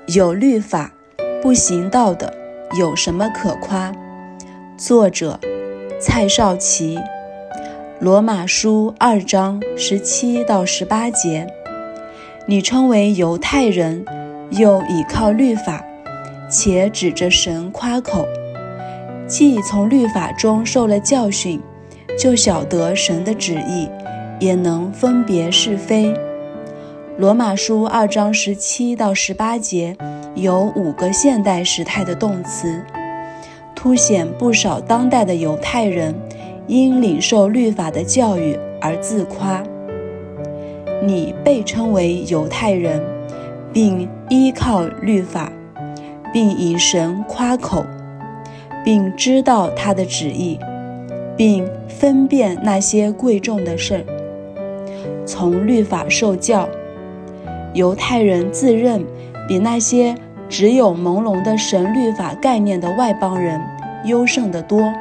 有律法不行道的有什么可夸？作者蔡少奇。罗马书2章17到18节。你称为犹太人，又倚靠律法，且指着神夸口，既从律法中受了教训，就晓得神的旨意，也能分别是非。罗马书2章17到18节有5个现代时态的动词，凸显不少当代的犹太人因领受律法的教育而自夸。你被称为犹太人，并依靠律法，并以神夸口，并知道他的旨意，并分辨那些贵重的事，从律法受教。犹太人自认比那些只有朦胧的神律法概念的外邦人优胜得多。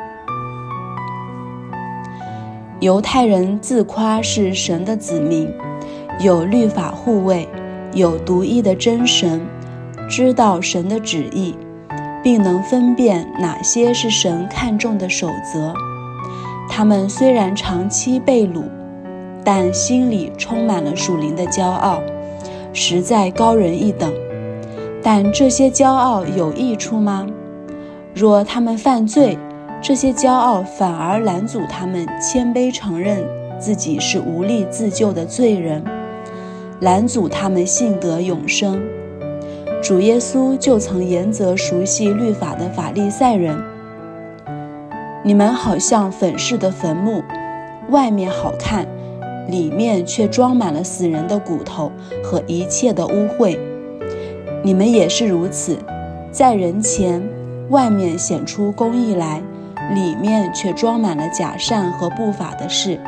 犹太人自夸是神的子民，有律法护卫，有独一的真神，知道神的旨意，并能分辨哪些是神看重的守则。他们虽然长期被掳，但心里充满了属灵的骄傲，实在高人一等。但这些骄傲有益处吗？若他们犯罪，这些骄傲反而拦阻他们谦卑承认自己是无力自救的罪人，拦阻他们信得永生。主耶稣就曾严责熟悉律法的法利赛人：你们好像粉饰的坟墓，外面好看，里面却装满了死人的骨头和一切的污秽。你们也是如此，在人前外面显出公义来，里面却装满了假善和不法的事。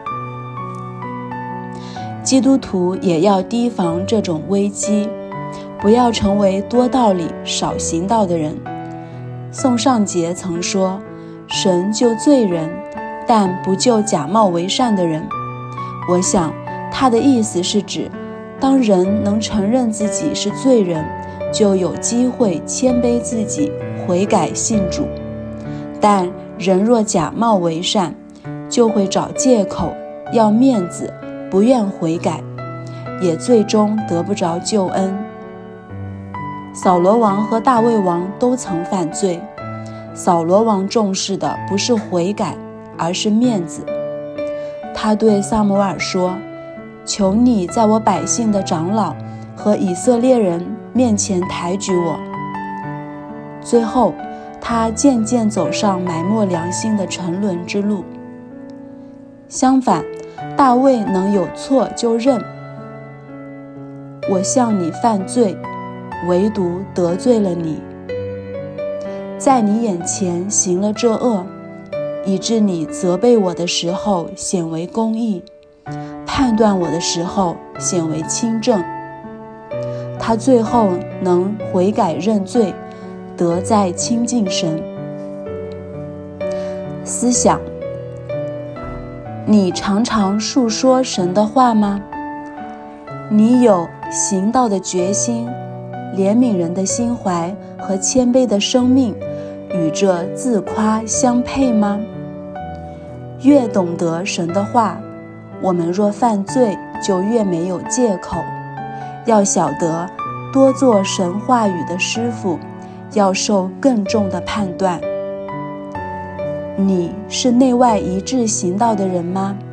基督徒也要提防这种危机，不要成为多道理少行道的人。宋尚节曾说，神救罪人，但不救假冒为善的人。我想他的意思是指，当人能承认自己是罪人，就有机会谦卑自己，悔改信主。但人若假冒为善，就会找借口，要面子，不愿悔改，也最终得不着救恩。扫罗王和大卫王都曾犯罪，扫罗王重视的不是悔改，而是面子。他对撒母耳说：求你在我百姓的长老和以色列人面前抬举我。最后他渐渐走上埋没良心的沉沦之路。相反，大卫能有错就认，我向你犯罪，唯独得罪了你，在你眼前行了这恶，以致你责备我的时候显为公义，判断我的时候显为清正。他最后能悔改认罪，得在亲近神。思想：你常常述说神的话吗？你有行道的决心，怜悯人的心怀和谦卑的生命与这自夸相配吗？越懂得神的话，我们若犯罪就越没有借口。要晓得，多做神话语的师傅，要受更重的判断。你是内外一致行道的人吗？